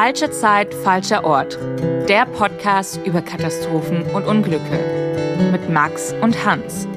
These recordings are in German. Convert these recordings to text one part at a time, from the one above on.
Falsche Zeit, falscher Ort. Der Podcast über Katastrophen und Unglücke. Mit Max und Hans.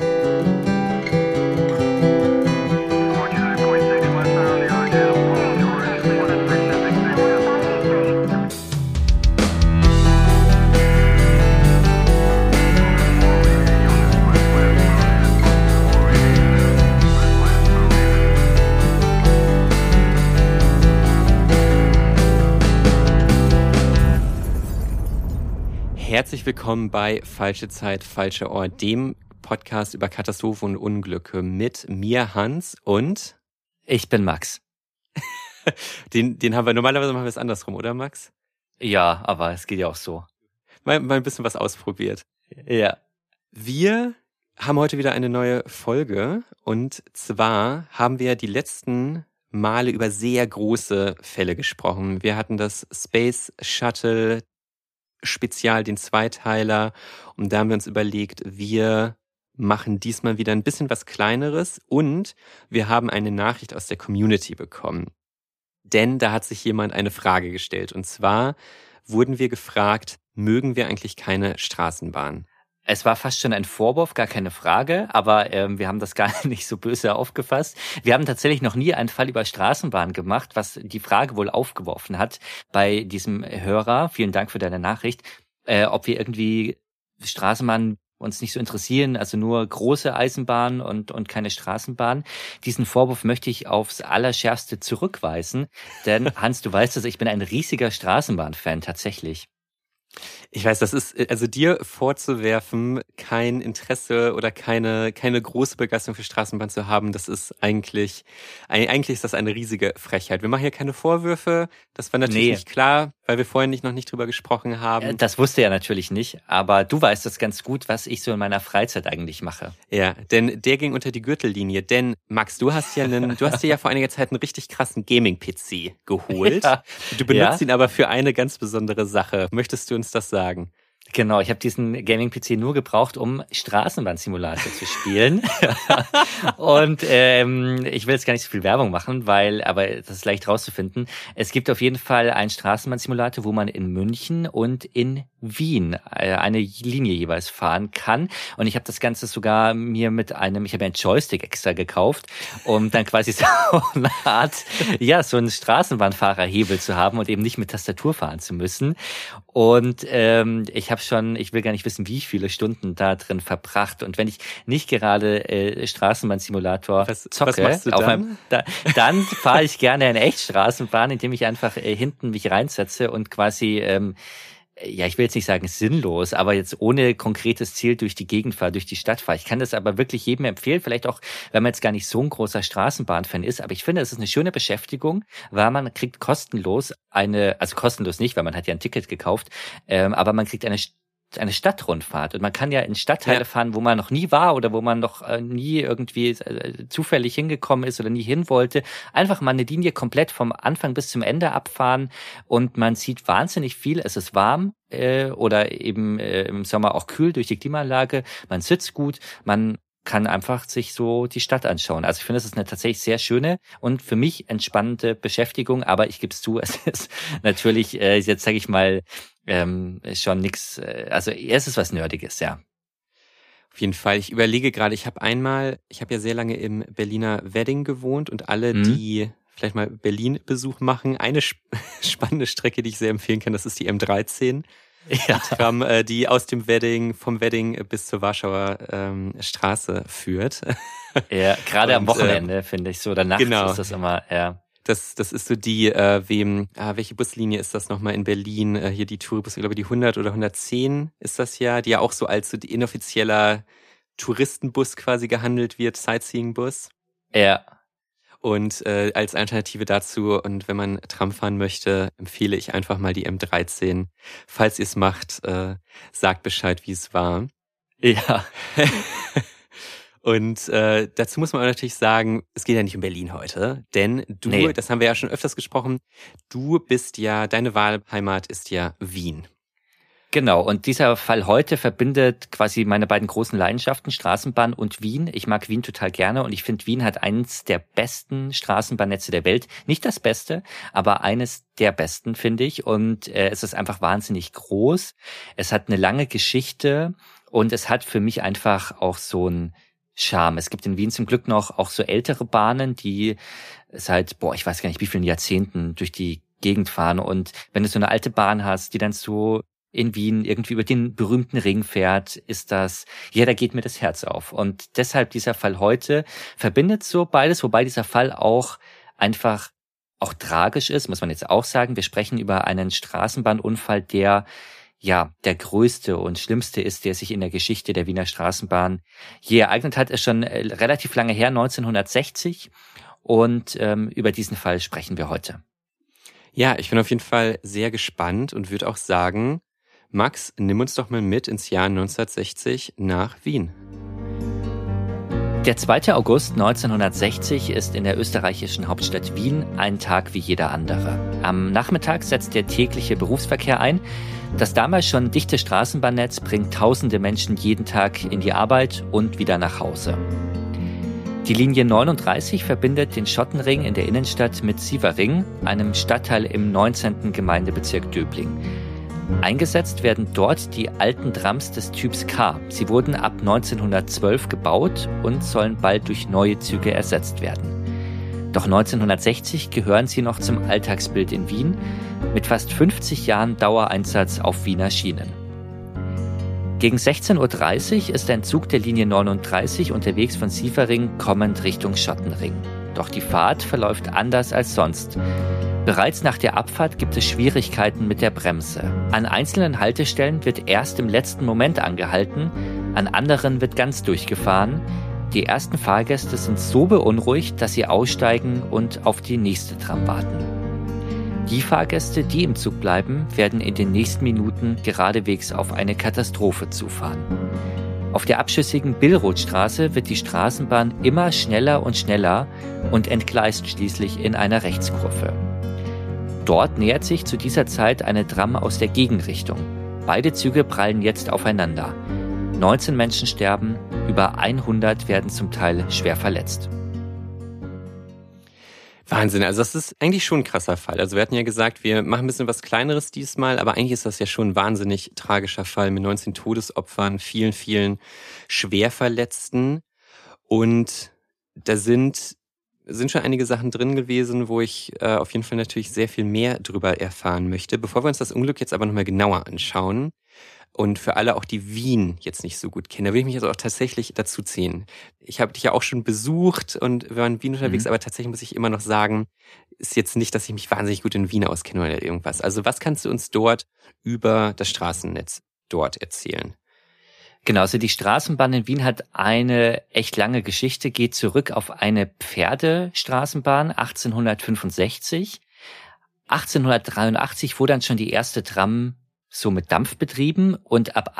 Herzlich willkommen bei Falsche Zeit, falscher Ort, dem Podcast über Katastrophen und Unglücke mit mir, Hans, und ich bin Max. Den haben wir, normalerweise machen wir es andersrum, oder Max? Ja, aber es geht ja auch so. Mal ein bisschen was ausprobiert. Ja. Wir haben heute wieder eine neue Folge und zwar haben wir die letzten Male über sehr große Fälle gesprochen. Wir hatten das Space Shuttle Spezial, den Zweiteiler, und da haben wir uns überlegt, wir machen diesmal wieder ein bisschen was Kleineres und wir haben eine Nachricht aus der Community bekommen. Denn da hat sich jemand eine Frage gestellt und zwar wurden wir gefragt, mögen wir eigentlich keine Straßenbahn? Es war fast schon ein Vorwurf, gar keine Frage, aber wir haben das gar nicht so böse aufgefasst. Wir haben tatsächlich noch nie einen Fall über Straßenbahn gemacht, was die Frage wohl aufgeworfen hat bei diesem Hörer. Vielen Dank für deine Nachricht. Ob wir irgendwie Straßenbahn uns nicht so interessieren, also nur große Eisenbahnen und keine Straßenbahn. Diesen Vorwurf möchte ich aufs Allerschärfste zurückweisen, denn Hans, du weißt es, ich bin ein riesiger Straßenbahn-Fan tatsächlich. Ich weiß, das ist, also dir vorzuwerfen, kein Interesse oder keine große Begeisterung für Straßenbahn zu haben, das ist eigentlich ist das eine riesige Frechheit. Wir machen hier keine Vorwürfe, das war natürlich nicht klar, weil wir vorher noch nicht drüber gesprochen haben. Das wusste er natürlich nicht, aber du weißt das ganz gut, was ich so in meiner Freizeit eigentlich mache. Ja, denn der ging unter die Gürtellinie, denn Max, du hast dir ja vor einiger Zeit einen richtig krassen Gaming-PC geholt. Ja. Du benutzt ihn aber für eine ganz besondere Sache. Möchtest du uns das sagen? Genau, ich habe diesen Gaming-PC nur gebraucht, um Straßenbahnsimulator zu spielen. Und ich will jetzt gar nicht so viel Werbung machen, aber das ist leicht rauszufinden. Es gibt auf jeden Fall einen Straßenbahnsimulator, wo man in München und in Wien eine Linie jeweils fahren kann. Und ich habe das Ganze sogar ich habe einen Joystick extra gekauft, um dann quasi so eine Art, so einen Straßenbahnfahrerhebel zu haben und eben nicht mit Tastatur fahren zu müssen. Und ich will gar nicht wissen, wie viele Stunden da drin verbracht. Und wenn ich nicht gerade Straßenbahnsimulator zocke, was machst du dann? Dann fahre ich gerne eine Echtstraßenbahn, indem ich einfach hinten mich reinsetze und quasi ich will jetzt nicht sagen sinnlos, aber jetzt ohne konkretes Ziel durch die Gegend fahre, durch die Stadt fahre. Ich kann das aber wirklich jedem empfehlen, vielleicht auch, wenn man jetzt gar nicht so ein großer Straßenbahnfan ist, aber ich finde, es ist eine schöne Beschäftigung, weil man kriegt kostenlos also kostenlos nicht, weil man hat ja ein Ticket gekauft, aber man kriegt eine Stadtrundfahrt und man kann ja in Stadtteile fahren, wo man noch nie war oder wo man noch nie irgendwie zufällig hingekommen ist oder nie hin wollte. Einfach mal eine Linie komplett vom Anfang bis zum Ende abfahren und man sieht wahnsinnig viel. Es ist warm oder eben im Sommer auch kühl durch die Klimaanlage. Man sitzt gut, man kann einfach sich so die Stadt anschauen. Also ich finde, es ist eine tatsächlich sehr schöne und für mich entspannende Beschäftigung, aber ich gebe es zu, es ist natürlich, jetzt sage ich mal, schon nix, also es ist was Nerdiges, ja. Auf jeden Fall. Ich überlege gerade, ich habe ja sehr lange im Berliner Wedding gewohnt und alle, die vielleicht mal Berlin-Besuch machen, eine spannende Strecke, die ich sehr empfehlen kann, das ist die M13. Ja. Die Tram, die aus dem vom Wedding bis zur Warschauer Straße führt. Ja, gerade am Wochenende finde ich so, oder nachts ist das immer, Das ist so welche Buslinie ist das nochmal in Berlin? Hier die Touribus, ich glaube die 100 oder 110 ist das ja, die ja auch so als so die inoffizieller Touristenbus quasi gehandelt wird, Sightseeing-Bus. Ja. Und als Alternative dazu, und wenn man Tram fahren möchte, empfehle ich einfach mal die M13. Falls ihr es macht, sagt Bescheid, wie es war. Ja. Und dazu muss man natürlich sagen, es geht ja nicht um Berlin heute, denn das haben wir ja schon öfters gesprochen, deine Wahlheimat ist ja Wien. Genau, und dieser Fall heute verbindet quasi meine beiden großen Leidenschaften, Straßenbahn und Wien. Ich mag Wien total gerne und ich finde, Wien hat eines der besten Straßenbahnnetze der Welt. Nicht das Beste, aber eines der besten, finde ich. Und es ist einfach wahnsinnig groß. Es hat eine lange Geschichte und es hat für mich einfach auch so ein Charme. Es gibt in Wien zum Glück noch auch so ältere Bahnen, die seit, ich weiß gar nicht, wie vielen Jahrzehnten durch die Gegend fahren. Und wenn du so eine alte Bahn hast, die dann so in Wien irgendwie über den berühmten Ring fährt, ist das, da geht mir das Herz auf. Und deshalb dieser Fall heute verbindet so beides, wobei dieser Fall auch einfach auch tragisch ist, muss man jetzt auch sagen. Wir sprechen über einen Straßenbahnunfall, der der größte und schlimmste ist, der sich in der Geschichte der Wiener Straßenbahn je ereignet hat. Ist schon relativ lange her, 1960. Und über diesen Fall sprechen wir heute. Ja, ich bin auf jeden Fall sehr gespannt und würde auch sagen, Max, nimm uns doch mal mit ins Jahr 1960 nach Wien. Der 2. August 1960 ist in der österreichischen Hauptstadt Wien ein Tag wie jeder andere. Am Nachmittag setzt der tägliche Berufsverkehr ein. Das damals schon dichte Straßenbahnnetz bringt tausende Menschen jeden Tag in die Arbeit und wieder nach Hause. Die Linie 39 verbindet den Schottenring in der Innenstadt mit Sievering, einem Stadtteil im 19. Gemeindebezirk Döbling. Eingesetzt werden dort die alten Trams des Typs K. Sie wurden ab 1912 gebaut und sollen bald durch neue Züge ersetzt werden. Doch 1960 gehören sie noch zum Alltagsbild in Wien mit fast 50 Jahren Dauereinsatz auf Wiener Schienen. Gegen 16.30 Uhr ist ein Zug der Linie 39 unterwegs von Sievering kommend Richtung Schottenring. Doch die Fahrt verläuft anders als sonst. Bereits nach der Abfahrt gibt es Schwierigkeiten mit der Bremse. An einzelnen Haltestellen wird erst im letzten Moment angehalten, an anderen wird ganz durchgefahren. Die ersten Fahrgäste sind so beunruhigt, dass sie aussteigen und auf die nächste Tram warten. Die Fahrgäste, die im Zug bleiben, werden in den nächsten Minuten geradewegs auf eine Katastrophe zufahren. Auf der abschüssigen Billrothstraße wird die Straßenbahn immer schneller und entgleist schließlich in einer Rechtskurve. Dort nähert sich zu dieser Zeit eine Tram aus der Gegenrichtung. Beide Züge prallen jetzt aufeinander. 19 Menschen sterben, über 100 werden zum Teil schwer verletzt. Wahnsinn, also das ist eigentlich schon ein krasser Fall. Also wir hatten ja gesagt, wir machen ein bisschen was Kleineres diesmal, aber eigentlich ist das ja schon ein wahnsinnig tragischer Fall mit 19 Todesopfern, vielen, vielen Schwerverletzten. Und da sind schon einige Sachen drin gewesen, wo ich auf jeden Fall natürlich sehr viel mehr drüber erfahren möchte. Bevor wir uns das Unglück jetzt aber nochmal genauer anschauen und für alle auch, die Wien jetzt nicht so gut kennen, da will ich mich jetzt auch tatsächlich dazu ziehen. Ich habe dich ja auch schon besucht und wir waren in Wien unterwegs, aber tatsächlich muss ich immer noch sagen, ist jetzt nicht, dass ich mich wahnsinnig gut in Wien auskenne oder irgendwas. Also was kannst du uns dort über das Straßennetz dort erzählen? Genau, also die Straßenbahn in Wien hat eine echt lange Geschichte, geht zurück auf eine Pferdestraßenbahn 1865. 1883 wurde dann schon die erste Tram so mit Dampf betrieben und ab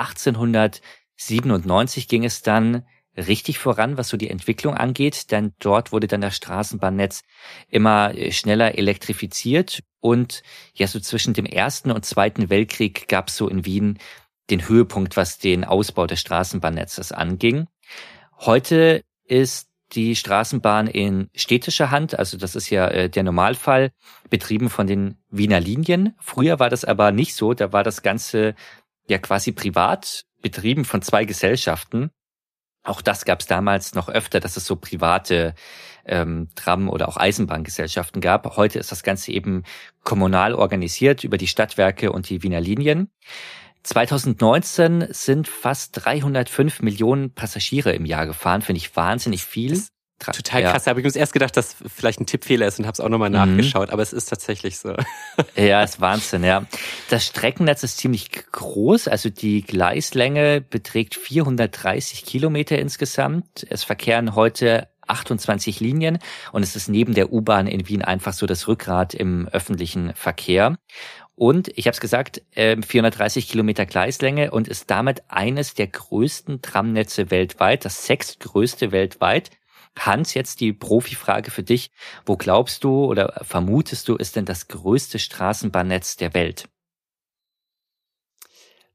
1897 ging es dann richtig voran, was so die Entwicklung angeht, denn dort wurde dann das Straßenbahnnetz immer schneller elektrifiziert und so zwischen dem Ersten und Zweiten Weltkrieg gab es so in Wien den Höhepunkt, was den Ausbau des Straßenbahnnetzes anging. Heute ist die Straßenbahn in städtischer Hand, also das ist ja der Normalfall, betrieben von den Wiener Linien. Früher war das aber nicht so, da war das Ganze ja quasi privat betrieben von 2 Gesellschaften. Auch das gab es damals noch öfter, dass es so private Tram- oder auch Eisenbahngesellschaften gab. Heute ist das Ganze eben kommunal organisiert über die Stadtwerke und die Wiener Linien. 2019 sind fast 305 Millionen Passagiere im Jahr gefahren, finde ich wahnsinnig viel. Total krass, da habe ich uns erst gedacht, dass vielleicht ein Tippfehler ist und habe es auch nochmal nachgeschaut, aber es ist tatsächlich so. Ja, ist Wahnsinn, ja. Das Streckennetz ist ziemlich groß, also die Gleislänge beträgt 430 Kilometer insgesamt. Es verkehren heute 28 Linien und es ist neben der U-Bahn in Wien einfach so das Rückgrat im öffentlichen Verkehr. Und ich habe es gesagt, 430 Kilometer Gleislänge und ist damit eines der größten Tramnetze weltweit, das 6. größte weltweit. Hans, jetzt die Profifrage für dich. Wo glaubst du oder vermutest du, ist denn das größte Straßenbahnnetz der Welt?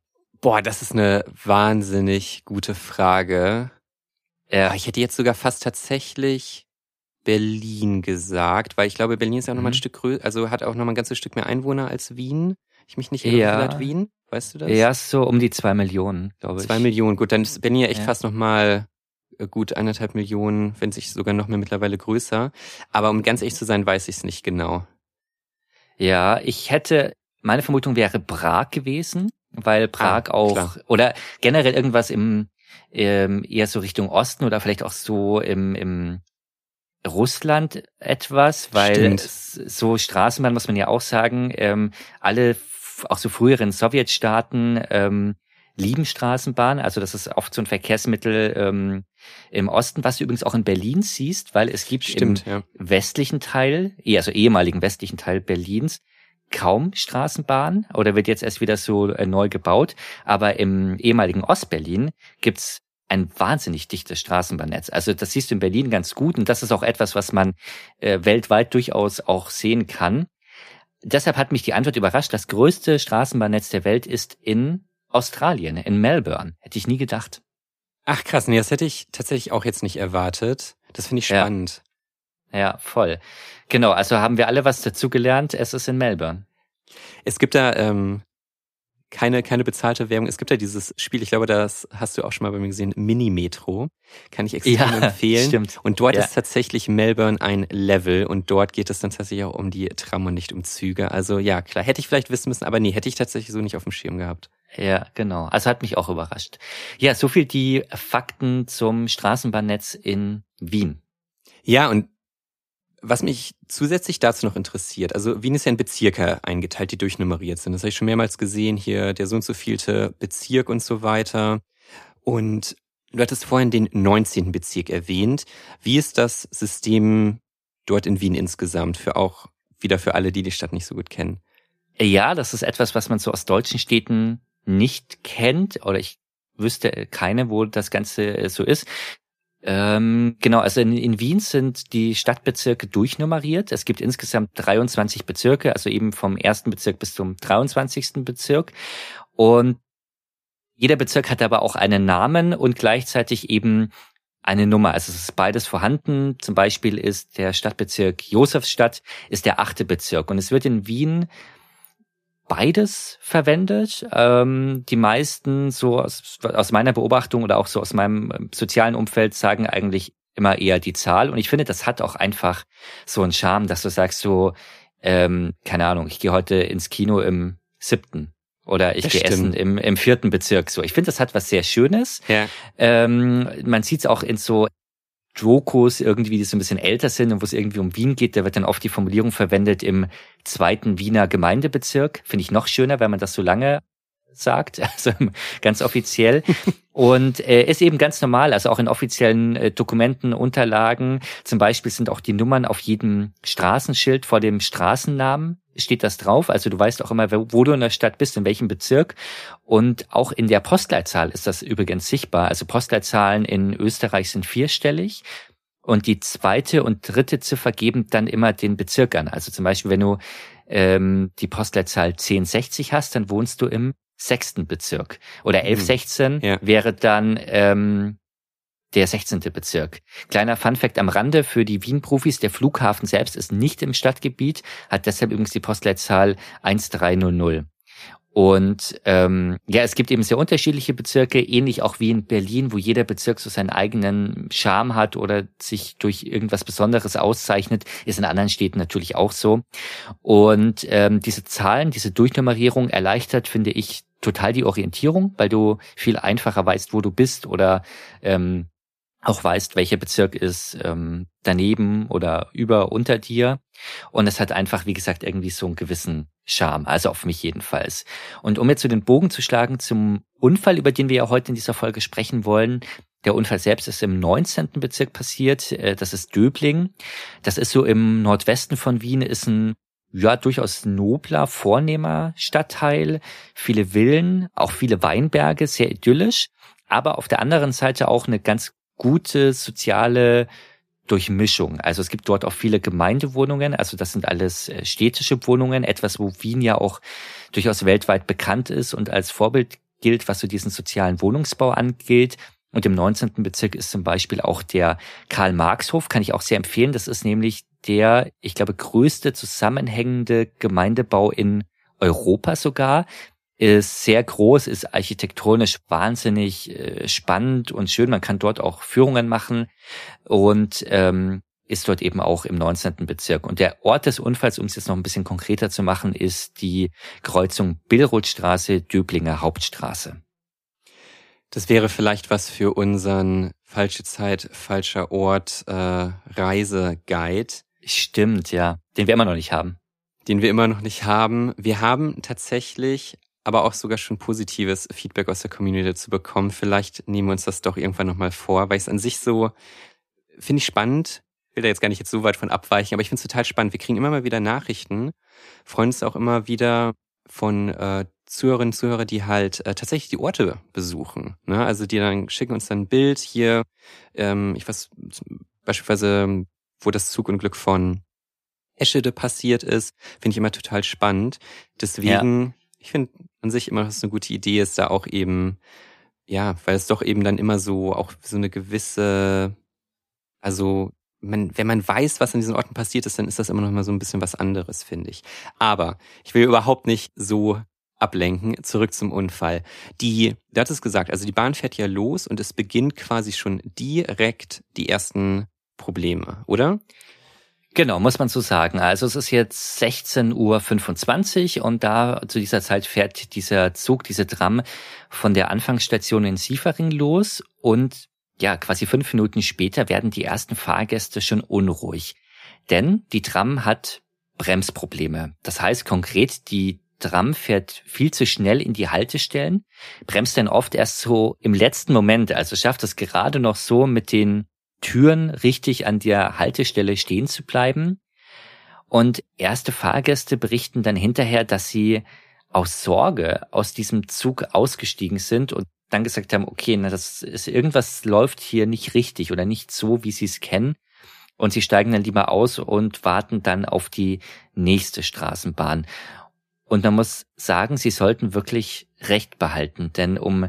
Boah, das ist eine wahnsinnig gute Frage. Ich hätte jetzt sogar fast tatsächlich Berlin gesagt, weil ich glaube, Berlin ist ja auch nochmal ein Stück größer, also hat auch nochmal ein ganzes Stück mehr Einwohner als Wien. Ich mich nicht irre, wie viel hat Wien? Weißt du das? Ja, so um die 2 Millionen, glaube ich. 2 Millionen, gut, dann ist Berlin ja echt fast nochmal gut 1,5 Millionen, wenn sich sogar noch mehr mittlerweile größer. Aber um ganz ehrlich zu sein, weiß ich es nicht genau. Ja, meine Vermutung wäre Prag gewesen, weil Prag auch, klar. Oder generell irgendwas eher so Richtung Osten oder vielleicht auch so im Russland etwas, weil so Straßenbahn, muss man ja auch sagen, alle, auch so früheren Sowjetstaaten, lieben Straßenbahn, also das ist oft so ein Verkehrsmittel im Osten, was du übrigens auch in Berlin siehst, weil es gibt westlichen Teil, also ehemaligen westlichen Teil Berlins, kaum Straßenbahn oder wird jetzt erst wieder so neu gebaut, aber im ehemaligen Ostberlin gibt's ein wahnsinnig dichtes Straßenbahnnetz. Also das siehst du in Berlin ganz gut und das ist auch etwas, was man weltweit durchaus auch sehen kann. Deshalb hat mich die Antwort überrascht. Das größte Straßenbahnnetz der Welt ist in Australien, in Melbourne. Hätte ich nie gedacht. Ach krass, nee, das hätte ich tatsächlich auch jetzt nicht erwartet. Das finde ich spannend. Ja, voll. Genau, also haben wir alle was dazugelernt. Es ist in Melbourne. Es gibt da keine bezahlte Werbung. Es gibt ja dieses Spiel, ich glaube, das hast du auch schon mal bei mir gesehen, Mini-Metro. Kann ich extrem empfehlen. Stimmt. Und dort ist tatsächlich Melbourne ein Level und dort geht es dann tatsächlich auch um die Tram und nicht um Züge. Also ja, klar, hätte ich vielleicht wissen müssen, aber nee, hätte ich tatsächlich so nicht auf dem Schirm gehabt. Ja, genau. Also hat mich auch überrascht. Ja, so viel die Fakten zum Straßenbahnnetz in Wien. Ja, und was mich zusätzlich dazu noch interessiert, also Wien ist ja in Bezirke eingeteilt, die durchnummeriert sind. Das habe ich schon mehrmals gesehen, hier der so und so vielte Bezirk und so weiter. Und du hattest vorhin den 19. Bezirk erwähnt. Wie ist das System dort in Wien insgesamt, für alle, die die Stadt nicht so gut kennen? Ja, das ist etwas, was man so aus deutschen Städten nicht kennt, oder ich wüsste keine, wo das Ganze so ist. Genau, also in Wien sind die Stadtbezirke durchnummeriert. Es gibt insgesamt 23 Bezirke, also eben vom 1. Bezirk bis zum 23. Bezirk. Und jeder Bezirk hat aber auch einen Namen und gleichzeitig eben eine Nummer. Also es ist beides vorhanden. Zum Beispiel ist der Stadtbezirk Josefstadt ist der 8. Bezirk. Und es wird in Wien beides verwendet. Die meisten, so aus meiner Beobachtung oder auch so aus meinem sozialen Umfeld, sagen eigentlich immer eher die Zahl. Und ich finde, das hat auch einfach so einen Charme, dass du sagst so, keine Ahnung, ich gehe heute ins Kino im 7. oder ich gehe essen im 4. Bezirk. So, ich finde, das hat was sehr Schönes. Ja. Man sieht es auch in so Dokus irgendwie, die so ein bisschen älter sind und wo es irgendwie um Wien geht, da wird dann oft die Formulierung verwendet im 2. Wiener Gemeindebezirk. Finde ich noch schöner, wenn man das so lange sagt, also ganz offiziell. Und ist eben ganz normal, also auch in offiziellen Dokumenten, Unterlagen. Zum Beispiel sind auch die Nummern auf jedem Straßenschild vor dem Straßennamen steht das drauf. Also du weißt auch immer, wo du in der Stadt bist, in welchem Bezirk. Und auch in der Postleitzahl ist das übrigens sichtbar. Also Postleitzahlen in Österreich sind 4-stellig. Und die 2. und 3. Ziffer geben dann immer den Bezirk an. Also zum Beispiel, wenn du die Postleitzahl 1060 hast, dann wohnst du im 6. Bezirk. Oder 1116 wäre dann der 16. Bezirk. Kleiner Funfact am Rande für die Wien-Profis, der Flughafen selbst ist nicht im Stadtgebiet, hat deshalb übrigens die Postleitzahl 1300. Und es gibt eben sehr unterschiedliche Bezirke, ähnlich auch wie in Berlin, wo jeder Bezirk so seinen eigenen Charme hat oder sich durch irgendwas Besonderes auszeichnet, ist in anderen Städten natürlich auch so. Und diese Zahlen, diese Durchnummerierung erleichtert, finde ich, total die Orientierung, weil du viel einfacher weißt, wo du bist oder auch weißt, welcher Bezirk ist daneben oder unter dir. Und es hat einfach, wie gesagt, irgendwie so einen gewissen Charme, also auf mich jedenfalls. Und um jetzt so den Bogen zu schlagen zum Unfall, über den wir ja heute in dieser Folge sprechen wollen. Der Unfall selbst ist im 19. Bezirk passiert, das ist Döbling. Das ist so im Nordwesten von Wien, ist ein durchaus nobler, vornehmer Stadtteil, viele Villen, auch viele Weinberge, sehr idyllisch, aber auf der anderen Seite auch eine ganz gute soziale Durchmischung. Also es gibt dort auch viele Gemeindewohnungen, also das sind alles städtische Wohnungen, etwas, wo Wien ja auch durchaus weltweit bekannt ist und als Vorbild gilt, was so diesen sozialen Wohnungsbau angeht. Und im 19. Bezirk ist zum Beispiel auch der Karl-Marx-Hof, kann ich auch sehr empfehlen. Das ist nämlich der, ich glaube, größte zusammenhängende Gemeindebau in Europa sogar. Ist sehr groß, ist architektonisch wahnsinnig spannend und schön. Man kann dort auch Führungen machen und ist dort eben auch im 19. Bezirk. Und der Ort des Unfalls, um es jetzt noch ein bisschen konkreter zu machen, ist die Kreuzung Billrothstraße, Döblinger Hauptstraße. Das wäre vielleicht was für unseren Falsche Zeit, falscher Ort Reiseguide. Stimmt, ja. Den wir immer noch nicht haben. Wir haben tatsächlich aber auch sogar schon positives Feedback aus der Community dazu bekommen. Vielleicht nehmen wir uns das doch irgendwann nochmal vor, weil ich es an sich so, finde ich spannend. Ich will da jetzt gar nicht so weit von abweichen, aber ich finde es total spannend. Wir kriegen immer mal wieder Nachrichten, freuen uns auch immer wieder von Zuhörerinnen und Zuhörer, die halt tatsächlich die Orte besuchen. Ne? Also die dann schicken uns dann ein Bild hier, beispielsweise, wo das Zugunglück von Eschede passiert ist, finde ich immer total spannend. Deswegen, Ich finde an sich immer, dass es eine gute Idee ist, da auch eben, ja, weil es doch eben dann immer so, auch so eine gewisse, also wenn man weiß, was an diesen Orten passiert ist, dann ist das immer noch mal so ein bisschen was anderes, finde ich. Aber ich will überhaupt nicht so ablenken. Zurück zum Unfall. Du hattest gesagt, also die Bahn fährt ja los und es beginnt quasi schon direkt die ersten Probleme, oder? Genau, muss man so sagen. Also es ist jetzt 16:25 Uhr und da zu dieser Zeit fährt dieser Zug, diese Tram von der Anfangsstation in Siefering los und ja, quasi 5 Minuten später werden die ersten Fahrgäste schon unruhig. Denn die Tram hat Bremsprobleme. Das heißt konkret, die Tram fährt viel zu schnell in die Haltestellen, bremst dann oft erst so im letzten Moment, also schafft es gerade noch so mit den Türen richtig an der Haltestelle stehen zu bleiben. Und erste Fahrgäste berichten dann hinterher, dass sie aus Sorge aus diesem Zug ausgestiegen sind und dann gesagt haben, okay, irgendwas läuft hier nicht richtig oder nicht so, wie sie es kennen. Und sie steigen dann lieber aus und warten dann auf die nächste Straßenbahn. Und man muss sagen, sie sollten wirklich Recht behalten, denn um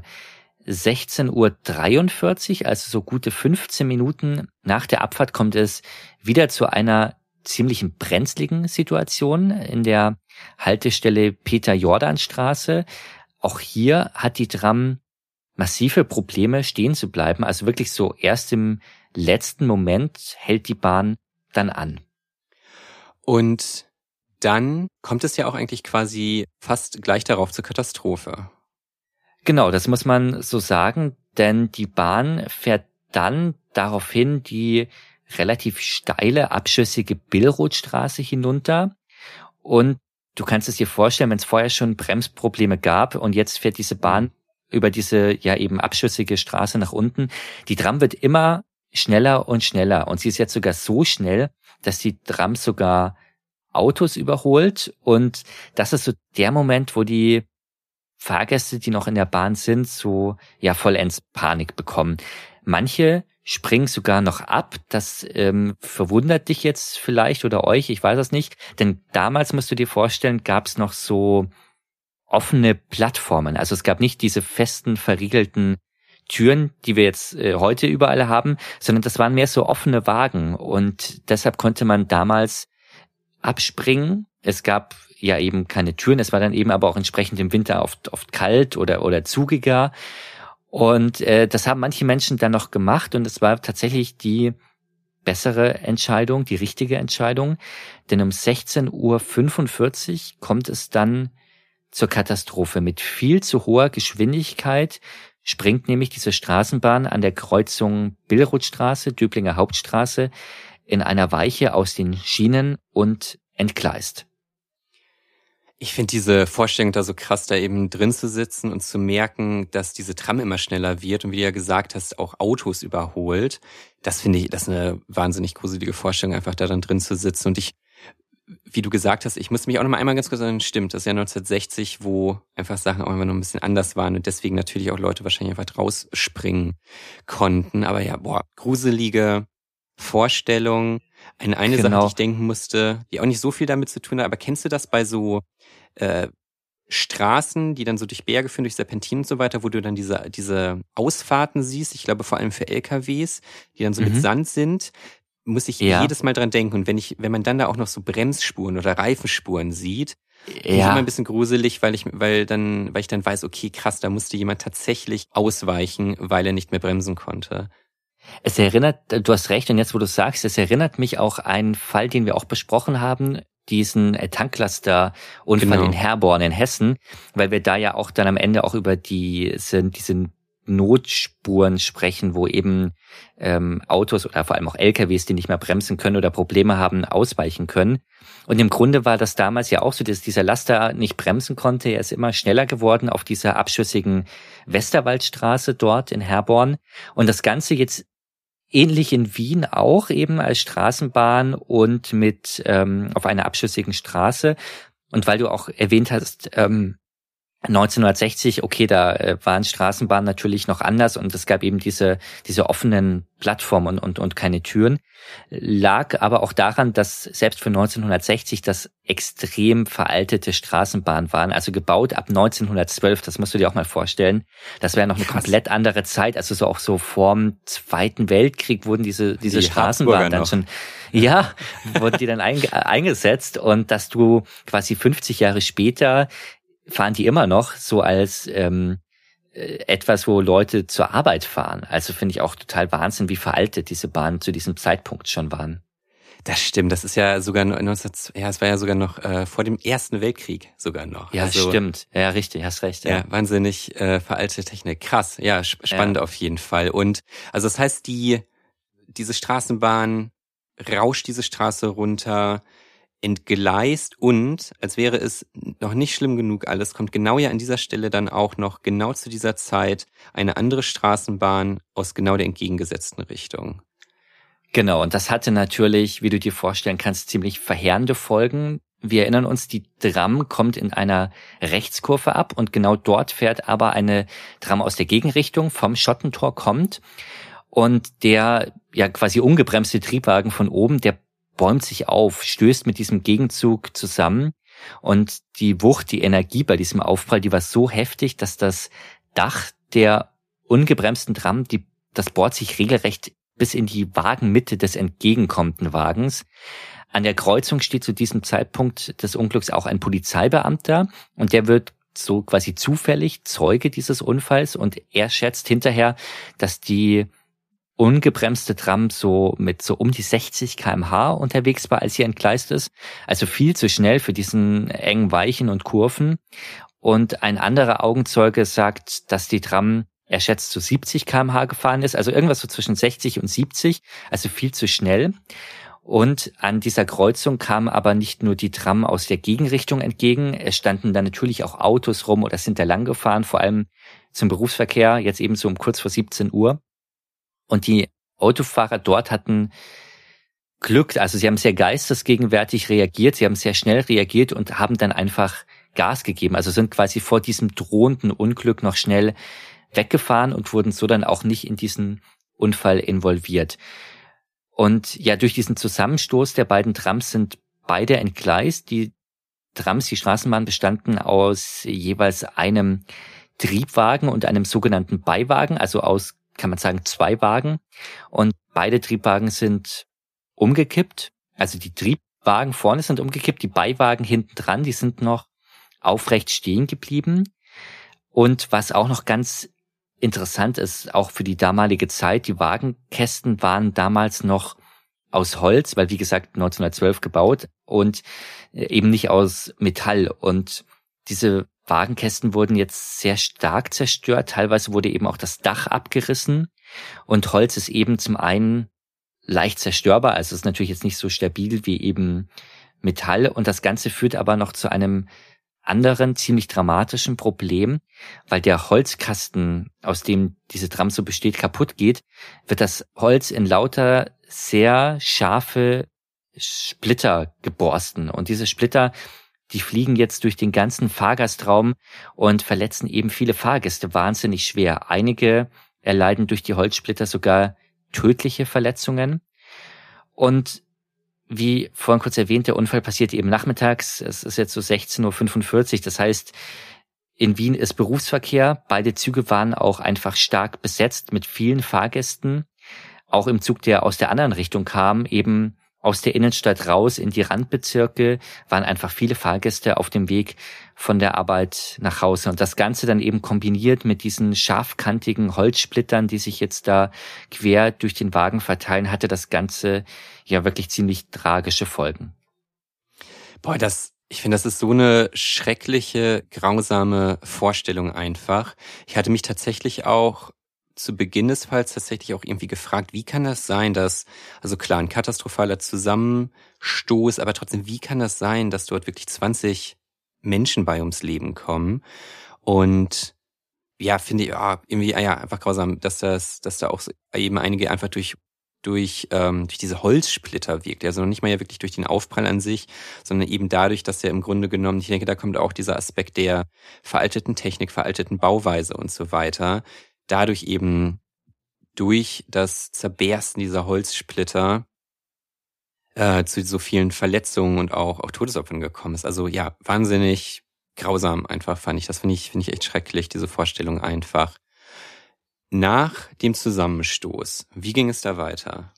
16:43 Uhr, also so gute 15 Minuten nach der Abfahrt, kommt es wieder zu einer ziemlichen brenzligen Situation in der Haltestelle Peter-Jordan-Straße. Auch hier hat die Tram massive Probleme, stehen zu bleiben. Also wirklich so erst im letzten Moment hält die Bahn dann an. Und dann kommt es ja auch eigentlich quasi fast gleich darauf zur Katastrophe. Genau, das muss man so sagen, denn die Bahn fährt dann daraufhin die relativ steile, abschüssige Billrothstraße hinunter. Und du kannst es dir vorstellen, wenn es vorher schon Bremsprobleme gab und jetzt fährt diese Bahn über diese ja eben abschüssige Straße nach unten. Die Tram wird immer schneller und schneller und sie ist jetzt sogar so schnell, dass die Tram sogar Autos überholt und das ist so der Moment, wo die Fahrgäste, die noch in der Bahn sind, so ja vollends Panik bekommen. Manche springen sogar noch ab. Das verwundert dich jetzt vielleicht oder euch, ich weiß es nicht. Denn damals, musst du dir vorstellen, gab es noch so offene Plattformen. Also es gab nicht diese festen, verriegelten Türen, die wir jetzt heute überall haben, sondern das waren mehr so offene Wagen. Und deshalb konnte man damals abspringen. Es gab ja eben keine Türen. Es war dann eben aber auch entsprechend im Winter oft kalt oder zugiger. Und das haben manche Menschen dann noch gemacht und es war tatsächlich die bessere Entscheidung, die richtige Entscheidung. Denn um 16:45 Uhr kommt es dann zur Katastrophe. Mit viel zu hoher Geschwindigkeit springt nämlich diese Straßenbahn an der Kreuzung Billrothstraße, Döblinger Hauptstraße in einer Weiche aus den Schienen und entgleist. Ich finde diese Vorstellung da so krass, da eben drin zu sitzen und zu merken, dass diese Tram immer schneller wird und wie du ja gesagt hast, auch Autos überholt. Das finde ich, das ist eine wahnsinnig gruselige Vorstellung, einfach da dann drin zu sitzen. Und wie du gesagt hast, ich muss mich auch noch mal einmal ganz kurz sagen, stimmt, das ist ja 1960, wo einfach Sachen auch immer noch ein bisschen anders waren und deswegen natürlich auch Leute wahrscheinlich einfach rausspringen konnten. Aber ja, gruselige Vorstellung. Eine Sache, die ich denken musste, die auch nicht so viel damit zu tun hat, aber kennst du das bei so Straßen, die dann so durch Berge führen, durch Serpentinen und so weiter, wo du dann diese Ausfahrten siehst, ich glaube vor allem für LKWs, die dann so mit Sand sind, muss ich jedes Mal dran denken. Und wenn man dann da auch noch so Bremsspuren oder Reifenspuren sieht, finde ich immer ein bisschen gruselig, weil ich dann weiß, okay, krass, da musste jemand tatsächlich ausweichen, weil er nicht mehr bremsen konnte. Es erinnert, du hast recht, und jetzt, wo du sagst, es erinnert mich auch einen Fall, den wir auch besprochen haben, diesen Tanklaster-Unfall in Herborn in Hessen, weil wir da ja auch dann am Ende auch über diese Notspuren sprechen, wo eben Autos oder vor allem auch LKWs, die nicht mehr bremsen können oder Probleme haben, ausweichen können. Und im Grunde war das damals ja auch so, dass dieser Laster nicht bremsen konnte. Er ist immer schneller geworden auf dieser abschüssigen Westerwaldstraße dort in Herborn. Und das Ganze jetzt ähnlich in Wien auch eben als Straßenbahn und mit auf einer abschüssigen Straße. Und weil du auch erwähnt hast, 1960, okay, da waren Straßenbahnen natürlich noch anders und es gab eben diese offenen Plattformen und keine Türen, lag aber auch daran, dass selbst für 1960 das extrem veraltete Straßenbahnen waren, also gebaut ab 1912, das musst du dir auch mal vorstellen. Das wäre noch eine komplett andere Zeit, also so auch so vorm Zweiten Weltkrieg wurden diese Straßenbahnen dann schon, wurden die dann eingesetzt, und dass du quasi 50 Jahre später fahren die immer noch so als etwas, wo Leute zur Arbeit fahren. Also finde ich auch total Wahnsinn, wie veraltet diese Bahnen zu diesem Zeitpunkt schon waren. Das stimmt, das ist ja sogar es war ja sogar noch vor dem Ersten Weltkrieg sogar noch. Ja, also, stimmt. Ja, richtig, hast recht. Ja, wahnsinnig veraltete Technik. Krass, ja, spannend auf jeden Fall. Und also das heißt, diese Straßenbahn rauscht diese Straße runter, entgleist, und als wäre es noch nicht schlimm genug alles, kommt genau ja an dieser Stelle dann auch noch genau zu dieser Zeit eine andere Straßenbahn aus genau der entgegengesetzten Richtung. Genau, und das hatte natürlich, wie du dir vorstellen kannst, ziemlich verheerende Folgen. Wir erinnern uns, die Tram kommt in einer Rechtskurve ab, und genau dort fährt aber eine Tram aus der Gegenrichtung vom Schottentor kommt, und der ja quasi ungebremste Triebwagen von oben, der bäumt sich auf, stößt mit diesem Gegenzug zusammen, und die Wucht, die Energie bei diesem Aufprall, die war so heftig, dass das Dach der ungebremsten Tram, das bohrt sich regelrecht bis in die Wagenmitte des entgegenkommenden Wagens. An der Kreuzung steht zu diesem Zeitpunkt des Unglücks auch ein Polizeibeamter, und der wird so quasi zufällig Zeuge dieses Unfalls, und er schätzt hinterher, dass die ungebremste Tram so mit so um die 60 km/h unterwegs war, als sie entgleist ist. Also viel zu schnell für diesen engen Weichen und Kurven. Und ein anderer Augenzeuge sagt, dass die Tram, er schätzt, zu 70 km/h gefahren ist. Also irgendwas so zwischen 60 und 70. Also viel zu schnell. Und an dieser Kreuzung kam aber nicht nur die Tram aus der Gegenrichtung entgegen. Es standen da natürlich auch Autos rum oder sind da lang gefahren, vor allem zum Berufsverkehr, jetzt eben so um kurz vor 17 Uhr. Und die Autofahrer dort hatten Glück, also sie haben sehr geistesgegenwärtig reagiert, sie haben sehr schnell reagiert und haben dann einfach Gas gegeben, also sind quasi vor diesem drohenden Unglück noch schnell weggefahren und wurden so dann auch nicht in diesen Unfall involviert. Und ja, durch diesen Zusammenstoß der beiden Trams sind beide entgleist. Die Trams, die Straßenbahn, bestanden aus jeweils einem Triebwagen und einem sogenannten Beiwagen, also aus, kann man sagen, 2 Wagen. Und beide Triebwagen sind umgekippt. Also die Triebwagen vorne sind umgekippt, die Beiwagen hinten dran, die sind noch aufrecht stehen geblieben. Und was auch noch ganz interessant ist, auch für die damalige Zeit, die Wagenkästen waren damals noch aus Holz, weil wie gesagt 1912 gebaut und eben nicht aus Metall. Und diese Wagenkästen wurden jetzt sehr stark zerstört. Teilweise wurde eben auch das Dach abgerissen. Und Holz ist eben zum einen leicht zerstörbar, also ist natürlich jetzt nicht so stabil wie eben Metall. Und das Ganze führt aber noch zu einem anderen, ziemlich dramatischen Problem, weil der Holzkasten, aus dem diese Tram so besteht, kaputt geht, wird das Holz in lauter sehr scharfe Splitter geborsten. Und diese Splitter, die fliegen jetzt durch den ganzen Fahrgastraum und verletzen eben viele Fahrgäste wahnsinnig schwer. Einige erleiden durch die Holzsplitter sogar tödliche Verletzungen. Und wie vorhin kurz erwähnt, der Unfall passiert eben nachmittags. Es ist jetzt so 16:45 Uhr. Das heißt, in Wien ist Berufsverkehr. Beide Züge waren auch einfach stark besetzt mit vielen Fahrgästen. Auch im Zug, der aus der anderen Richtung kam, eben aus der Innenstadt raus in die Randbezirke, waren einfach viele Fahrgäste auf dem Weg von der Arbeit nach Hause. Und das Ganze dann eben kombiniert mit diesen scharfkantigen Holzsplittern, die sich jetzt da quer durch den Wagen verteilen, hatte das Ganze ja wirklich ziemlich tragische Folgen. Boah, ich finde, das ist so eine schreckliche, grausame Vorstellung einfach. Ich hatte mich tatsächlich auch zu Beginn des Falls tatsächlich auch irgendwie gefragt, wie kann das sein, dass, also klar, ein katastrophaler Zusammenstoß, aber trotzdem, wie kann das sein, dass dort wirklich 20 Menschen bei ums Leben kommen? Und ja, finde ich, irgendwie, einfach grausam, dass da auch eben einige einfach durch diese Holzsplitter wirkt. Also noch nicht mal ja wirklich durch den Aufprall an sich, sondern eben dadurch, dass ja im Grunde genommen, ich denke, da kommt auch dieser Aspekt der veralteten Technik, veralteten Bauweise und so weiter, dadurch eben durch das Zerbersten dieser Holzsplitter zu so vielen Verletzungen und auch Todesopfern gekommen ist. Also ja, wahnsinnig grausam einfach fand ich. Das finde ich echt schrecklich, diese Vorstellung einfach. Nach dem Zusammenstoß, wie ging es da weiter?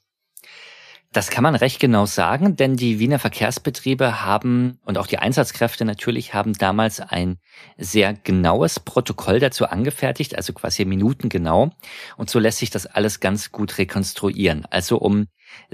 Das kann man recht genau sagen, denn die Wiener Verkehrsbetriebe haben und auch die Einsatzkräfte natürlich haben damals ein sehr genaues Protokoll dazu angefertigt, also quasi minutengenau. Und so lässt sich das alles ganz gut rekonstruieren. Also um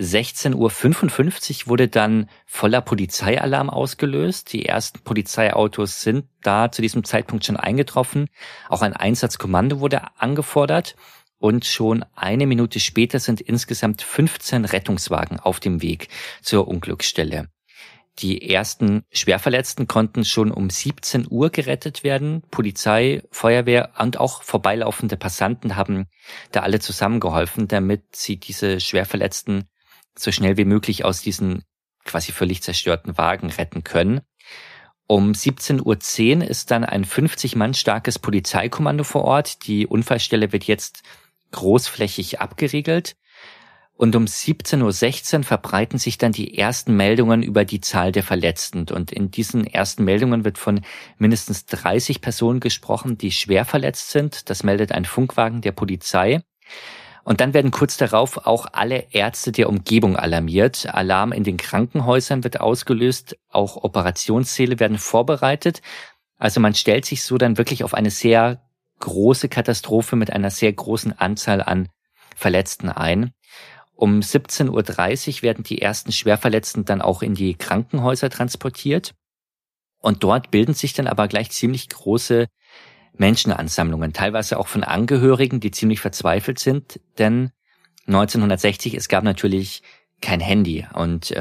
16:55 Uhr wurde dann voller Polizeialarm ausgelöst. Die ersten Polizeiautos sind da zu diesem Zeitpunkt schon eingetroffen. Auch ein Einsatzkommando wurde angefordert. Und schon eine Minute später sind insgesamt 15 Rettungswagen auf dem Weg zur Unglücksstelle. Die ersten Schwerverletzten konnten schon um 17 Uhr gerettet werden. Polizei, Feuerwehr und auch vorbeilaufende Passanten haben da alle zusammengeholfen, damit sie diese Schwerverletzten so schnell wie möglich aus diesen quasi völlig zerstörten Wagen retten können. Um 17:10 Uhr ist dann ein 50 Mann starkes Polizeikommando vor Ort. Die Unfallstelle wird jetzt großflächig abgeriegelt. Und um 17:16 Uhr verbreiten sich dann die ersten Meldungen über die Zahl der Verletzten. Und in diesen ersten Meldungen wird von mindestens 30 Personen gesprochen, die schwer verletzt sind. Das meldet ein Funkwagen der Polizei. Und dann werden kurz darauf auch alle Ärzte der Umgebung alarmiert. Alarm in den Krankenhäusern wird ausgelöst. Auch Operationssäle werden vorbereitet. Also man stellt sich so dann wirklich auf eine sehr große Katastrophe mit einer sehr großen Anzahl an Verletzten ein. Um 17:30 Uhr werden die ersten Schwerverletzten dann auch in die Krankenhäuser transportiert. Und dort bilden sich dann aber gleich ziemlich große Menschenansammlungen, teilweise auch von Angehörigen, die ziemlich verzweifelt sind. Denn 1960, es gab natürlich kein Handy. Und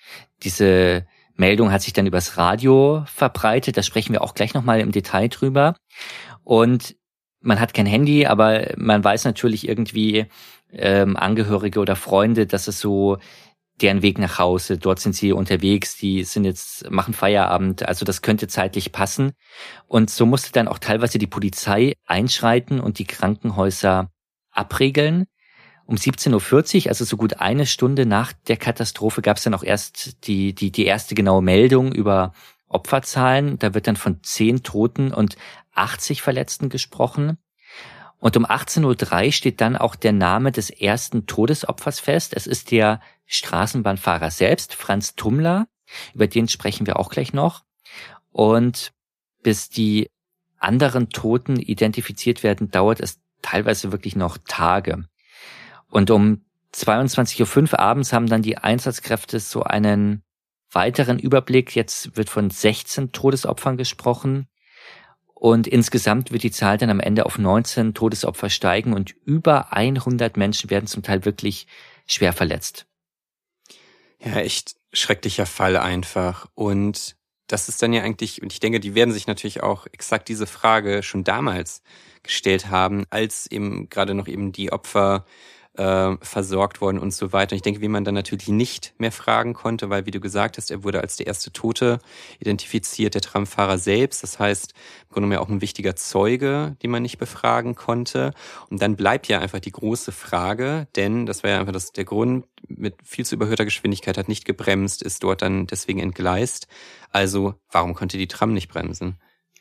diese Meldung hat sich dann übers Radio verbreitet. Da sprechen wir auch gleich nochmal im Detail drüber. Und man hat kein Handy, aber man weiß natürlich irgendwie Angehörige oder Freunde, dass es so deren Weg nach Hause, dort sind sie unterwegs, die sind jetzt, machen Feierabend, also das könnte zeitlich passen. Und so musste dann auch teilweise die Polizei einschreiten und die Krankenhäuser abriegeln. Um 17:40 Uhr, also so gut eine Stunde nach der Katastrophe, gab es dann auch erst die erste genaue Meldung über Opferzahlen. Da wird dann von 10 Toten und 80 Verletzten gesprochen. Und um 18:03 Uhr steht dann auch der Name des ersten Todesopfers fest. Es ist der Straßenbahnfahrer selbst, Franz Tummler. Über den sprechen wir auch gleich noch. Und bis die anderen Toten identifiziert werden, dauert es teilweise wirklich noch Tage. Und um 22:05 Uhr abends haben dann die Einsatzkräfte so einen weiteren Überblick. Jetzt wird von 16 Todesopfern gesprochen. Und insgesamt wird die Zahl dann am Ende auf 19 Todesopfer steigen und über 100 Menschen werden zum Teil wirklich schwer verletzt. Ja, echt schrecklicher Fall einfach. Und das ist dann ja eigentlich, und ich denke, die werden sich natürlich auch exakt diese Frage schon damals gestellt haben, als eben gerade noch eben die Opfer versorgt worden und so weiter. Und ich denke, wie man dann natürlich nicht mehr fragen konnte, weil, wie du gesagt hast, er wurde als der erste Tote identifiziert, der Tramfahrer selbst. Das heißt, im Grunde genommen ja auch ein wichtiger Zeuge, den man nicht befragen konnte. Und dann bleibt ja einfach die große Frage, denn das war ja einfach der Grund, mit viel zu überhöhter Geschwindigkeit hat nicht gebremst, ist dort dann deswegen entgleist. Also, warum konnte die Tram nicht bremsen?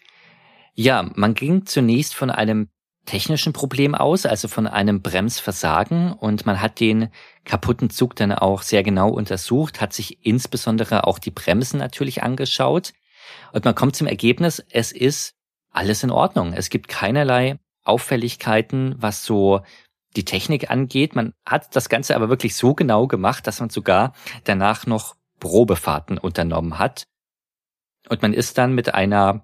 Ja, man ging zunächst von einem technischen Problem aus, also von einem Bremsversagen, und man hat den kaputten Zug dann auch sehr genau untersucht, hat sich insbesondere auch die Bremsen natürlich angeschaut, und man kommt zum Ergebnis, es ist alles in Ordnung. Es gibt keinerlei Auffälligkeiten, was so die Technik angeht. Man hat das Ganze aber wirklich so genau gemacht, dass man sogar danach noch Probefahrten unternommen hat, und man ist dann mit einer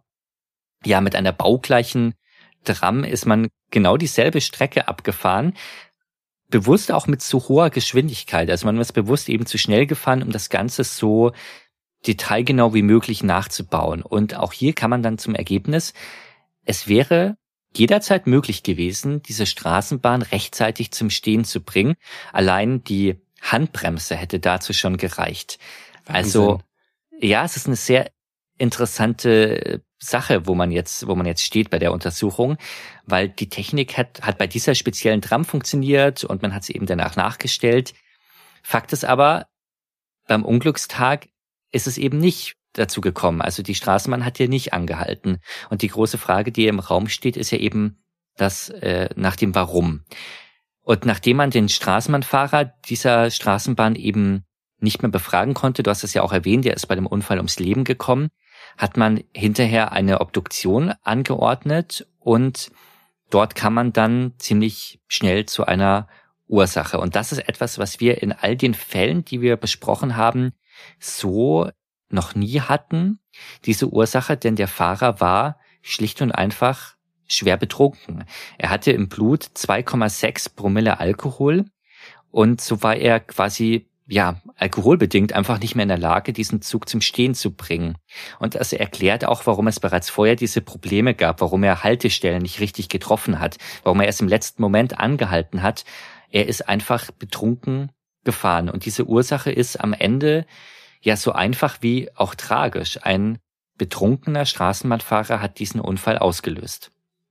baugleichen Tram ist man genau dieselbe Strecke abgefahren, bewusst auch mit zu hoher Geschwindigkeit. Also man ist bewusst eben zu schnell gefahren, um das Ganze so detailgenau wie möglich nachzubauen. Und auch hier kann man dann zum Ergebnis, es wäre jederzeit möglich gewesen, diese Straßenbahn rechtzeitig zum Stehen zu bringen. Allein die Handbremse hätte dazu schon gereicht. Wahnsinn. Also ja, es ist eine sehr interessante Sache, wo man jetzt steht bei der Untersuchung, weil die Technik hat bei dieser speziellen Tram funktioniert und man hat sie eben danach nachgestellt. Fakt ist aber, beim Unglückstag ist es eben nicht dazu gekommen. Also die Straßenbahn hat hier nicht angehalten. Und die große Frage, die im Raum steht, ist ja eben das nach dem Warum. Und nachdem man den Straßenbahnfahrer dieser Straßenbahn eben nicht mehr befragen konnte, du hast es ja auch erwähnt, der ist bei dem Unfall ums Leben gekommen, hat man hinterher eine Obduktion angeordnet und dort kam man dann ziemlich schnell zu einer Ursache. Und das ist etwas, was wir in all den Fällen, die wir besprochen haben, so noch nie hatten, diese Ursache, denn der Fahrer war schlicht und einfach schwer betrunken. Er hatte im Blut 2,6 Promille Alkohol und so war er quasi alkoholbedingt einfach nicht mehr in der Lage, diesen Zug zum Stehen zu bringen. Und das erklärt auch, warum es bereits vorher diese Probleme gab, warum er Haltestellen nicht richtig getroffen hat, warum er erst im letzten Moment angehalten hat. Er ist einfach betrunken gefahren. Und diese Ursache ist am Ende ja so einfach wie auch tragisch. Ein betrunkener Straßenbahnfahrer hat diesen Unfall ausgelöst.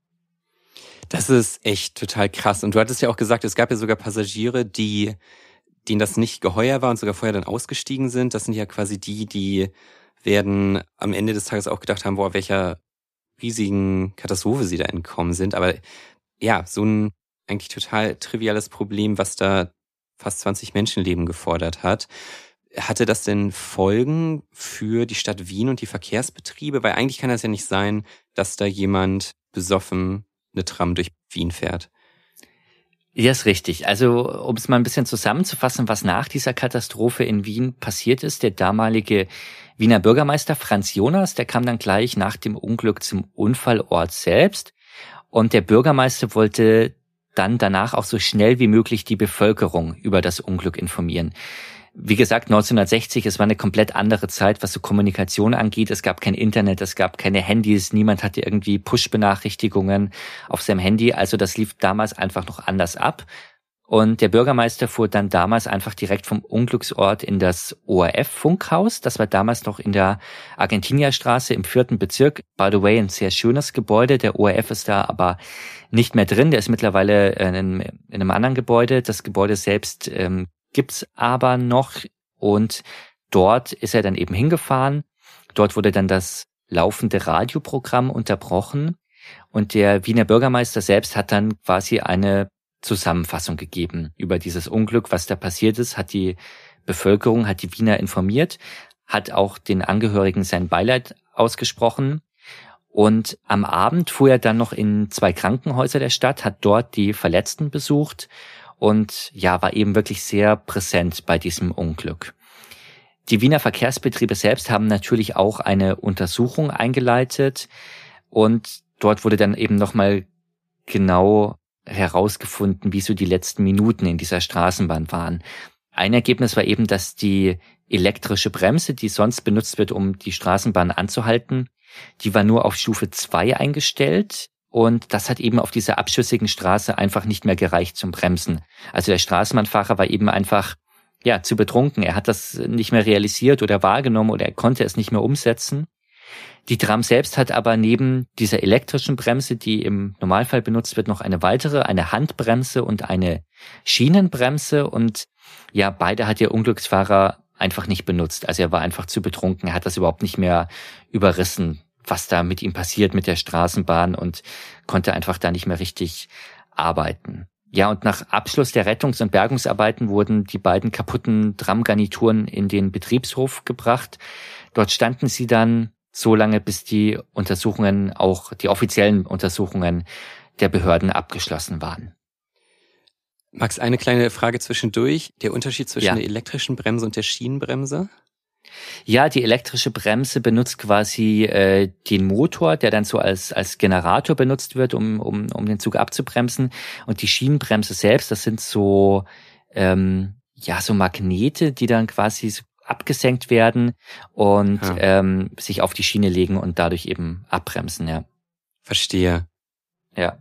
Das ist echt total krass. Und du hattest ja auch gesagt, es gab ja sogar Passagiere, denen das nicht geheuer war und sogar vorher dann ausgestiegen sind. Das sind ja quasi die werden am Ende des Tages auch gedacht haben, welcher riesigen Katastrophe sie da entkommen sind. Aber ja, so ein eigentlich total triviales Problem, was da fast 20 Menschenleben gefordert hat. Hatte das denn Folgen für die Stadt Wien und die Verkehrsbetriebe? Weil eigentlich kann das ja nicht sein, dass da jemand besoffen eine Tram durch Wien fährt. Ja, ist richtig. Also, um es mal ein bisschen zusammenzufassen, was nach dieser Katastrophe in Wien passiert ist, der damalige Wiener Bürgermeister Franz Jonas, der kam dann gleich nach dem Unglück zum Unfallort selbst und der Bürgermeister wollte dann danach auch so schnell wie möglich die Bevölkerung über das Unglück informieren. Wie gesagt, 1960, es war eine komplett andere Zeit, was so Kommunikation angeht. Es gab kein Internet, es gab keine Handys, niemand hatte irgendwie Push-Benachrichtigungen auf seinem Handy. Also das lief damals einfach noch anders ab. Und der Bürgermeister fuhr dann damals einfach direkt vom Unglücksort in das ORF-Funkhaus. Das war damals noch in der Argentinierstraße im 4. Bezirk. By the way, ein sehr schönes Gebäude. Der ORF ist da aber nicht mehr drin. Der ist mittlerweile in einem anderen Gebäude. Das Gebäude selbst gibt's aber noch und dort ist er dann eben hingefahren. Dort wurde dann das laufende Radioprogramm unterbrochen und der Wiener Bürgermeister selbst hat dann quasi eine Zusammenfassung gegeben über dieses Unglück, was da passiert ist, hat die Bevölkerung, hat die Wiener informiert, hat auch den Angehörigen sein Beileid ausgesprochen und am Abend fuhr er dann noch in 2 Krankenhäuser der Stadt, hat dort die Verletzten besucht und ja, war eben wirklich sehr präsent bei diesem Unglück. Die Wiener Verkehrsbetriebe selbst haben natürlich auch eine Untersuchung eingeleitet und dort wurde dann eben nochmal genau herausgefunden, wie so die letzten Minuten in dieser Straßenbahn waren. Ein Ergebnis war eben, dass die elektrische Bremse, die sonst benutzt wird, um die Straßenbahn anzuhalten, die war nur auf Stufe 2 eingestellt und das hat eben auf dieser abschüssigen Straße einfach nicht mehr gereicht zum Bremsen. Also der Straßenbahnfahrer war eben einfach zu betrunken. Er hat das nicht mehr realisiert oder wahrgenommen oder er konnte es nicht mehr umsetzen. Die Tram selbst hat aber neben dieser elektrischen Bremse, die im Normalfall benutzt wird, noch eine weitere, eine Handbremse und eine Schienenbremse. Und beide hat der Unglücksfahrer einfach nicht benutzt. Also er war einfach zu betrunken. Er hat das überhaupt nicht mehr überrissen, was da mit ihm passiert mit der Straßenbahn und konnte einfach da nicht mehr richtig arbeiten. Ja, und nach Abschluss der Rettungs- und Bergungsarbeiten wurden die beiden kaputten Tramgarnituren in den Betriebshof gebracht. Dort standen sie dann so lange, bis die Untersuchungen, auch die offiziellen Untersuchungen der Behörden abgeschlossen waren. Max, eine kleine Frage zwischendurch. Der Unterschied zwischen der elektrischen Bremse und der Schienenbremse? Ja, die elektrische Bremse benutzt quasi den Motor, der dann so als Generator benutzt wird, um den Zug abzubremsen. Und die Schienenbremse selbst, das sind so so Magnete, die dann quasi so abgesenkt werden und sich auf die Schiene legen und dadurch eben abbremsen. Ja. Verstehe. Ja.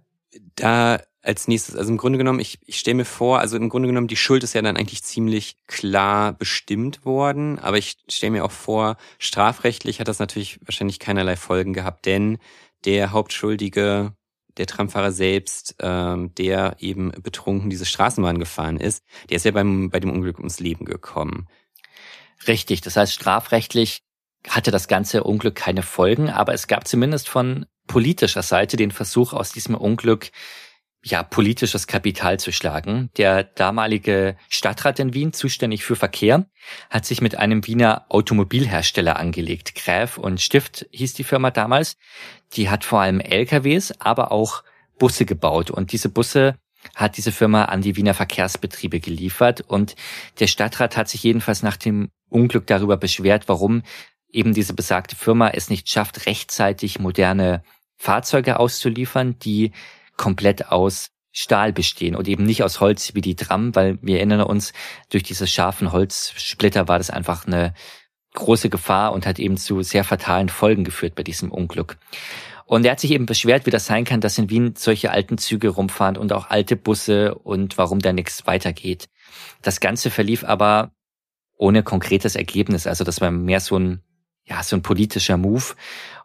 Da als nächstes, also im Grunde genommen, ich stelle mir vor, also im Grunde genommen, die Schuld ist ja dann eigentlich ziemlich klar bestimmt worden, aber ich stelle mir auch vor, strafrechtlich hat das natürlich wahrscheinlich keinerlei Folgen gehabt, denn der Hauptschuldige, der Tramfahrer selbst, der eben betrunken diese Straßenbahn gefahren ist, der ist ja bei dem Unglück ums Leben gekommen. Richtig, das heißt, strafrechtlich hatte das ganze Unglück keine Folgen, aber es gab zumindest von politischer Seite den Versuch, aus diesem Unglück politisches Kapital zu schlagen. Der damalige Stadtrat in Wien, zuständig für Verkehr, hat sich mit einem Wiener Automobilhersteller angelegt. Gräf und Stift hieß die Firma damals. Die hat vor allem LKWs, aber auch Busse gebaut. Und diese Busse hat diese Firma an die Wiener Verkehrsbetriebe geliefert. Und der Stadtrat hat sich jedenfalls nach dem Unglück darüber beschwert, warum eben diese besagte Firma es nicht schafft, rechtzeitig moderne Fahrzeuge auszuliefern, die komplett aus Stahl bestehen und eben nicht aus Holz wie die Tram, weil wir erinnern uns, durch diese scharfen Holzsplitter war das einfach eine große Gefahr und hat eben zu sehr fatalen Folgen geführt bei diesem Unglück. Und er hat sich eben beschwert, wie das sein kann, dass in Wien solche alten Züge rumfahren und auch alte Busse und warum da nichts weitergeht. Das Ganze verlief aber ohne konkretes Ergebnis, also das war mehr so ein politischer Move.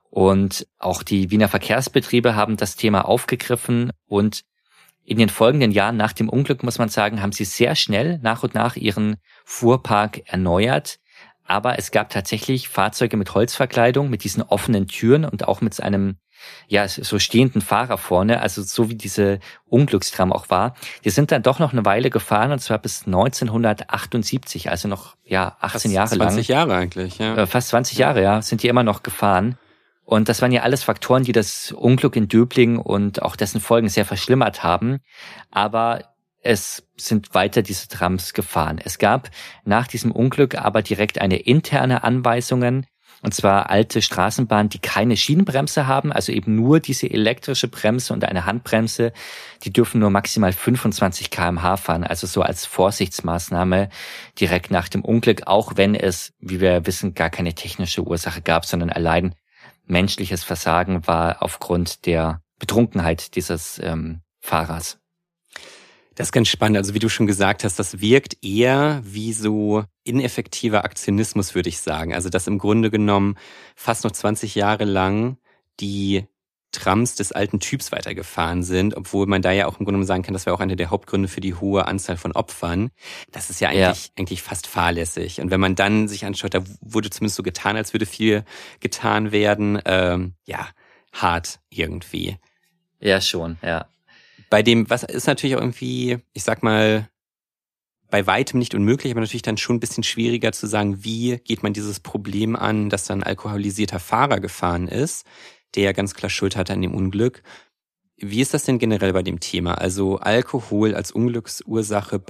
Und auch die Wiener Verkehrsbetriebe haben das Thema aufgegriffen und in den folgenden Jahren nach dem Unglück, muss man sagen, haben sie sehr schnell nach und nach ihren Fuhrpark erneuert. Aber es gab tatsächlich Fahrzeuge mit Holzverkleidung, mit diesen offenen Türen und auch mit einem so stehenden Fahrer vorne, also so wie diese Unglückstram auch war. Die sind dann doch noch eine Weile gefahren und zwar bis 1978, also noch 18 Jahre lang. 20 Jahre eigentlich, ja. Fast 20 Jahre, sind die immer noch gefahren. Und das waren ja alles Faktoren, die das Unglück in Döbling und auch dessen Folgen sehr verschlimmert haben. Aber es sind weiter diese Trams gefahren. Es gab nach diesem Unglück aber direkt eine interne Anweisungen, und zwar alte Straßenbahnen, die keine Schienenbremse haben, also eben nur diese elektrische Bremse und eine Handbremse, die dürfen nur maximal 25 km/h fahren, also so als Vorsichtsmaßnahme direkt nach dem Unglück, auch wenn es, wie wir wissen, gar keine technische Ursache gab, sondern allein menschliches Versagen war aufgrund der Betrunkenheit dieses Fahrers. Das ist ganz spannend. Also wie du schon gesagt hast, das wirkt eher wie so ineffektiver Aktionismus, würde ich sagen. Also dass im Grunde genommen fast noch 20 Jahre lang die Trams des alten Typs weitergefahren sind, obwohl man da ja auch im Grunde genommen sagen kann, das wäre auch einer der Hauptgründe für die hohe Anzahl von Opfern. Das ist ja eigentlich fast fahrlässig. Und wenn man dann sich anschaut, da wurde zumindest so getan, als würde viel getan werden, hart irgendwie. Ja, schon, ja. Bei dem, was ist natürlich auch irgendwie, ich sag mal, bei weitem nicht unmöglich, aber natürlich dann schon ein bisschen schwieriger zu sagen, wie geht man dieses Problem an, dass dann ein alkoholisierter Fahrer gefahren ist, der ja ganz klar Schuld hatte an dem Unglück. Wie ist das denn generell bei dem Thema? Also Alkohol als Unglücksursache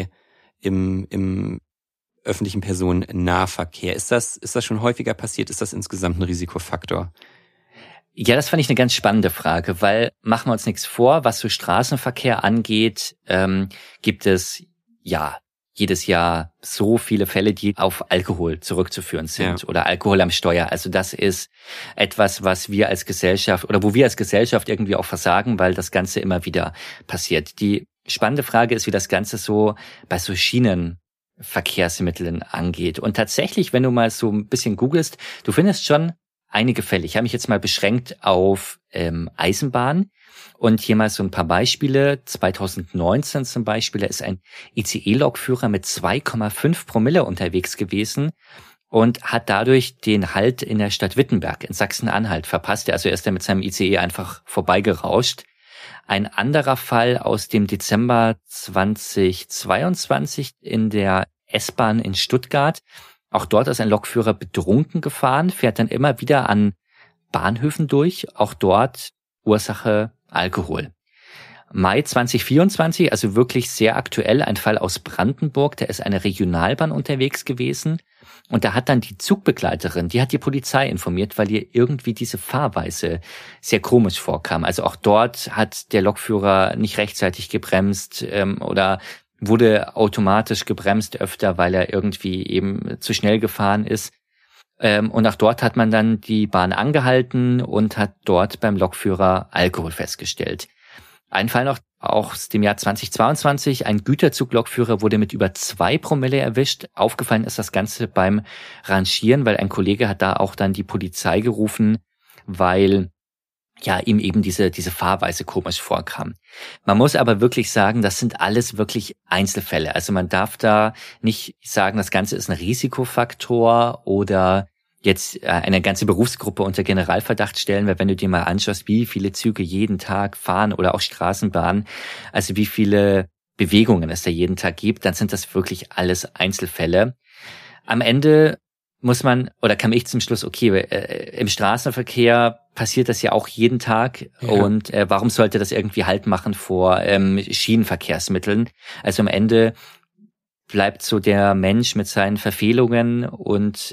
im öffentlichen Personennahverkehr. Ist das schon häufiger passiert? Ist das insgesamt ein Risikofaktor? Ja, das fand ich eine ganz spannende Frage, weil machen wir uns nichts vor, was so Straßenverkehr angeht, gibt es jedes Jahr so viele Fälle, die auf Alkohol zurückzuführen sind oder Alkohol am Steuer. Also das ist etwas, was wir als Gesellschaft oder wo wir als Gesellschaft irgendwie auch versagen, weil das Ganze immer wieder passiert. Die spannende Frage ist, wie das Ganze so bei so Schienenverkehrsmitteln angeht. Und tatsächlich, wenn du mal so ein bisschen googelst, du findest schon einige Fälle. Ich habe mich jetzt mal beschränkt auf Eisenbahn. Und hier mal so ein paar Beispiele. 2019 zum Beispiel, da ist ein ICE-Lokführer mit 2,5 Promille unterwegs gewesen und hat dadurch den Halt in der Stadt Wittenberg in Sachsen-Anhalt verpasst. Also er ist da mit seinem ICE einfach vorbeigerauscht. Ein anderer Fall aus dem Dezember 2022 in der S-Bahn in Stuttgart. Auch dort ist ein Lokführer betrunken gefahren, fährt dann immer wieder an Bahnhöfen durch. Auch dort Ursache Alkohol. Mai 2024, also wirklich sehr aktuell, ein Fall aus Brandenburg, da ist eine Regionalbahn unterwegs gewesen und da hat dann die Zugbegleiterin, die hat die Polizei informiert, weil ihr irgendwie diese Fahrweise sehr komisch vorkam. Also auch dort hat der Lokführer nicht rechtzeitig gebremst oder wurde automatisch gebremst öfter, weil er irgendwie eben zu schnell gefahren ist. Und auch dort hat man dann die Bahn angehalten und hat dort beim Lokführer Alkohol festgestellt. Ein Fall noch aus dem Jahr 2022. Ein Güterzuglokführer wurde mit über 2 Promille erwischt. Aufgefallen ist das Ganze beim Rangieren, weil ein Kollege hat da auch dann die Polizei gerufen, weil ihm eben diese Fahrweise komisch vorkam. Man muss aber wirklich sagen, das sind alles wirklich Einzelfälle. Also man darf da nicht sagen, das Ganze ist ein Risikofaktor oder jetzt eine ganze Berufsgruppe unter Generalverdacht stellen, weil wenn du dir mal anschaust, wie viele Züge jeden Tag fahren oder auch Straßenbahnen, also wie viele Bewegungen es da jeden Tag gibt, dann sind das wirklich alles Einzelfälle. Am Ende kam ich zum Schluss, okay, im Straßenverkehr passiert das ja auch jeden Tag und warum sollte das irgendwie Halt machen vor Schienenverkehrsmitteln? Also am Ende bleibt so der Mensch mit seinen Verfehlungen und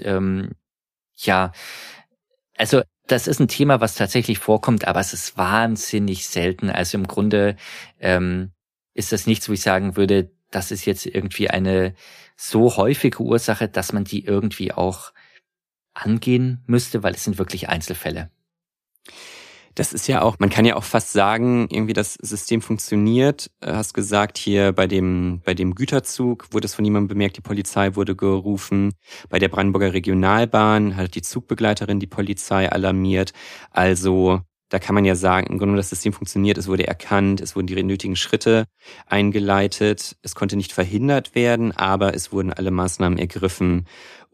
also das ist ein Thema, was tatsächlich vorkommt, aber es ist wahnsinnig selten. Also im Grunde ist das nichts, wo ich sagen würde, das ist jetzt irgendwie eine so häufige Ursache, dass man die irgendwie auch angehen müsste, weil es sind wirklich Einzelfälle. Das ist ja auch, man kann ja auch fast sagen, irgendwie das System funktioniert. Hast gesagt, hier bei dem Güterzug wurde es von niemandem bemerkt, die Polizei wurde gerufen. Bei der Brandenburger Regionalbahn hat die Zugbegleiterin die Polizei alarmiert. Also da kann man ja sagen, im Grunde das System funktioniert, es wurde erkannt, es wurden die nötigen Schritte eingeleitet, es konnte nicht verhindert werden, aber es wurden alle Maßnahmen ergriffen,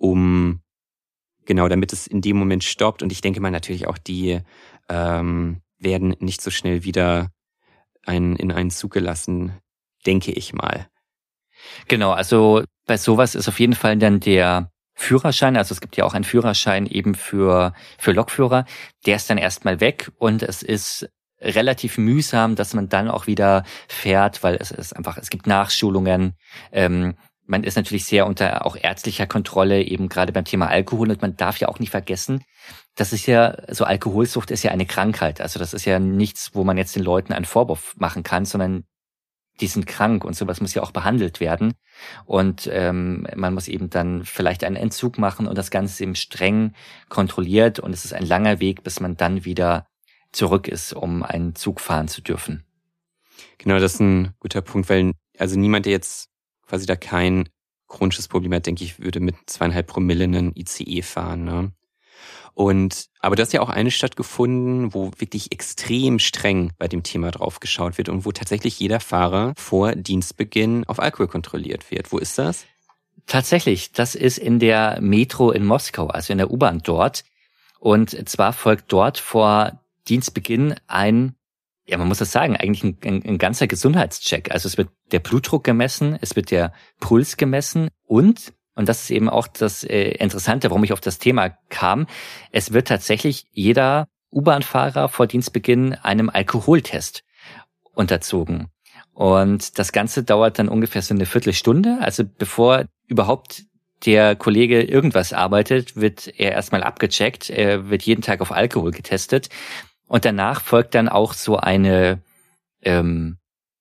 damit es in dem Moment stoppt. Und ich denke mal natürlich auch die werden nicht so schnell wieder in einen Zug gelassen, denke ich mal. Genau, also bei sowas ist auf jeden Fall dann der Führerschein, also es gibt ja auch einen Führerschein eben für Lokführer, der ist dann erstmal weg und es ist relativ mühsam, dass man dann auch wieder fährt, weil es gibt Nachschulungen, man ist natürlich sehr unter auch ärztlicher Kontrolle, eben gerade beim Thema Alkohol und man darf ja auch nicht vergessen, das ist ja, so Alkoholsucht ist ja eine Krankheit, also das ist ja nichts, wo man jetzt den Leuten einen Vorwurf machen kann, sondern die sind krank und sowas muss ja auch behandelt werden und man muss eben dann vielleicht einen Entzug machen und das Ganze eben streng kontrolliert und es ist ein langer Weg, bis man dann wieder zurück ist, um einen Zug fahren zu dürfen. Genau, das ist ein guter Punkt, weil also niemand, der jetzt quasi da kein chronisches Problem hat, denke ich, würde mit 2,5 Promille einen ICE fahren, ne? Aber du hast ja auch eine Stadt gefunden, wo wirklich extrem streng bei dem Thema drauf geschaut wird und wo tatsächlich jeder Fahrer vor Dienstbeginn auf Alkohol kontrolliert wird. Wo ist das? Tatsächlich, das ist in der Metro in Moskau, also in der U-Bahn dort. Und zwar folgt dort vor Dienstbeginn man muss das sagen, eigentlich ein ganzer Gesundheitscheck. Also es wird der Blutdruck gemessen, es wird der Puls gemessen und das ist eben auch das Interessante, warum ich auf das Thema kam, es wird tatsächlich jeder U-Bahn-Fahrer vor Dienstbeginn einem Alkoholtest unterzogen. Und das Ganze dauert dann ungefähr so eine Viertelstunde. Also bevor überhaupt der Kollege irgendwas arbeitet, wird er erstmal abgecheckt, er wird jeden Tag auf Alkohol getestet. Und danach folgt dann auch so eine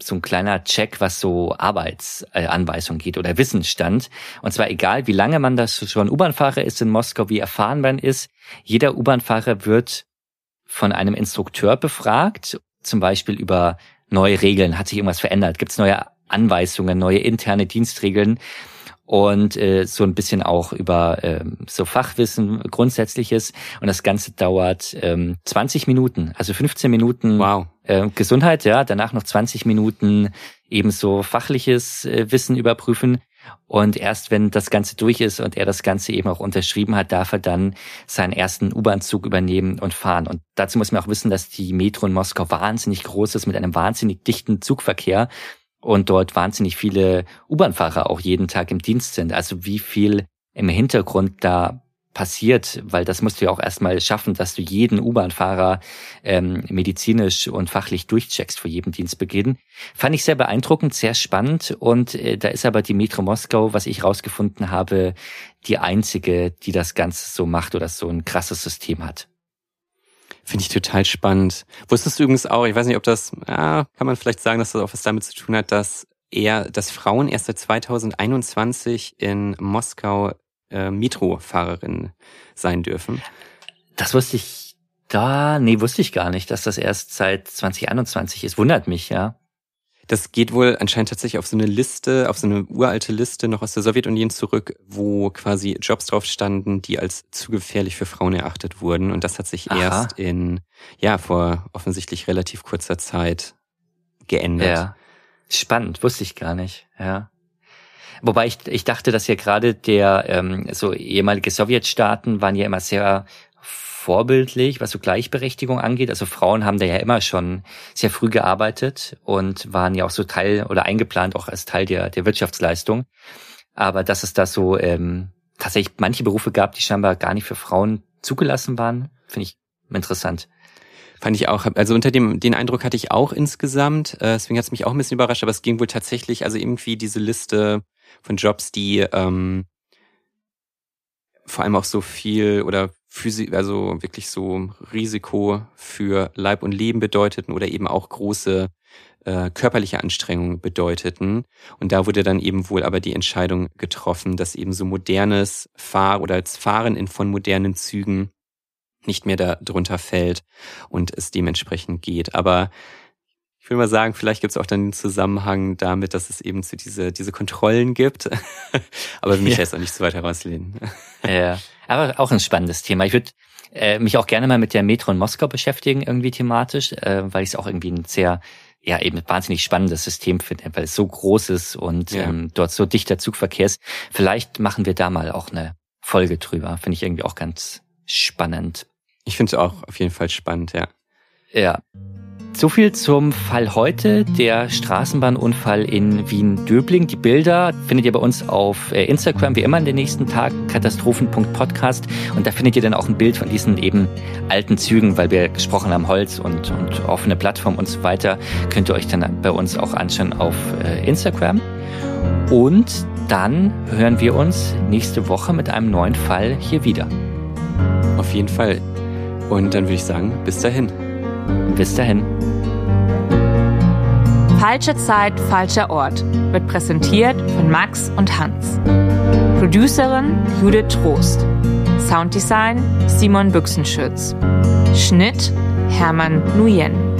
so ein kleiner Check, was so Arbeitsanweisungen geht oder Wissensstand. Und zwar egal, wie lange man das schon U-Bahn-Fahrer ist in Moskau, wie erfahren man ist. Jeder U-Bahn-Fahrer wird von einem Instrukteur befragt, zum Beispiel über neue Regeln. Hat sich irgendwas verändert? Gibt es neue Anweisungen, neue interne Dienstregeln? Und so ein bisschen auch über so Fachwissen, Grundsätzliches. Und das Ganze dauert 20 Minuten, also 15 Minuten wow. Gesundheit, ja, danach noch 20 Minuten ebenso fachliches Wissen überprüfen. Und erst wenn das Ganze durch ist und er das Ganze eben auch unterschrieben hat, darf er dann seinen ersten U-Bahn-Zug übernehmen und fahren. Und dazu muss man auch wissen, dass die Metro in Moskau wahnsinnig groß ist mit einem wahnsinnig dichten Zugverkehr. Und dort wahnsinnig viele U-Bahn-Fahrer auch jeden Tag im Dienst sind. Also wie viel im Hintergrund da passiert, weil das musst du ja auch erstmal schaffen, dass du jeden U-Bahn-Fahrer medizinisch und fachlich durchcheckst vor jedem Dienstbeginn. Fand ich sehr beeindruckend, sehr spannend. Und da ist aber die Metro Moskau, was ich rausgefunden habe, die einzige, die das Ganze so macht oder so ein krasses System hat. Finde ich total spannend. Wusstest du übrigens auch, ich weiß nicht, ob das, kann man vielleicht sagen, dass das auch was damit zu tun hat, dass Frauen erst seit 2021 in Moskau Metro-Fahrerinnen sein dürfen? Das wusste ich wusste ich gar nicht, dass das erst seit 2021 ist. Wundert mich, ja. Das geht wohl anscheinend tatsächlich auf so eine Liste, auf so eine uralte Liste noch aus der Sowjetunion zurück, wo quasi Jobs drauf standen, die als zu gefährlich für Frauen erachtet wurden. Und das hat sich erst vor offensichtlich relativ kurzer Zeit geändert. Ja, spannend, wusste ich gar nicht, ja. Wobei ich dachte, dass ja gerade so ehemalige Sowjetstaaten waren ja immer sehr vorbildlich, was so Gleichberechtigung angeht. Also Frauen haben da ja immer schon sehr früh gearbeitet und waren ja auch so Teil oder eingeplant auch als Teil der Wirtschaftsleistung. Aber dass es da so tatsächlich manche Berufe gab, die scheinbar gar nicht für Frauen zugelassen waren, finde ich interessant. Fand ich auch, also unter den Eindruck hatte ich auch insgesamt, deswegen hat es mich auch ein bisschen überrascht, aber es ging wohl tatsächlich, also irgendwie diese Liste von Jobs, die vor allem auch so viel oder also wirklich so Risiko für Leib und Leben bedeuteten oder eben auch große körperliche Anstrengungen bedeuteten. Und da wurde dann eben wohl aber die Entscheidung getroffen, dass eben so modernes das Fahren von modernen Zügen nicht mehr da drunter fällt und es dementsprechend geht. Aber ich will mal sagen, vielleicht gibt es auch dann den Zusammenhang damit, dass es eben diese Kontrollen gibt. Aber will mich jetzt auch nicht so weit herauslehnen. Ja, aber auch ein spannendes Thema. Ich würde mich auch gerne mal mit der Metro in Moskau beschäftigen, irgendwie thematisch, weil ich es auch irgendwie ein sehr, eben wahnsinnig spannendes System finde, weil es so groß ist und dort so dichter Zugverkehr ist. Vielleicht machen wir da mal auch eine Folge drüber. Finde ich irgendwie auch ganz spannend. Ich finde es auch auf jeden Fall spannend, ja. Ja. So viel zum Fall heute, der Straßenbahnunfall in Wien-Döbling. Die Bilder findet ihr bei uns auf Instagram, wie immer in den nächsten Tagen, katastrophen.podcast. Und da findet ihr dann auch ein Bild von diesen eben alten Zügen, weil wir gesprochen haben, Holz und offene Plattform und so weiter. Könnt ihr euch dann bei uns auch anschauen auf Instagram. Und dann hören wir uns nächste Woche mit einem neuen Fall hier wieder. Auf jeden Fall. Und dann würde ich sagen, bis dahin. Bis dahin. Falsche Zeit, falscher Ort wird präsentiert von Max und Hans. Producerin Judith Trost. Sounddesign Simon Büchsenschütz. Schnitt Hermann Nguyen.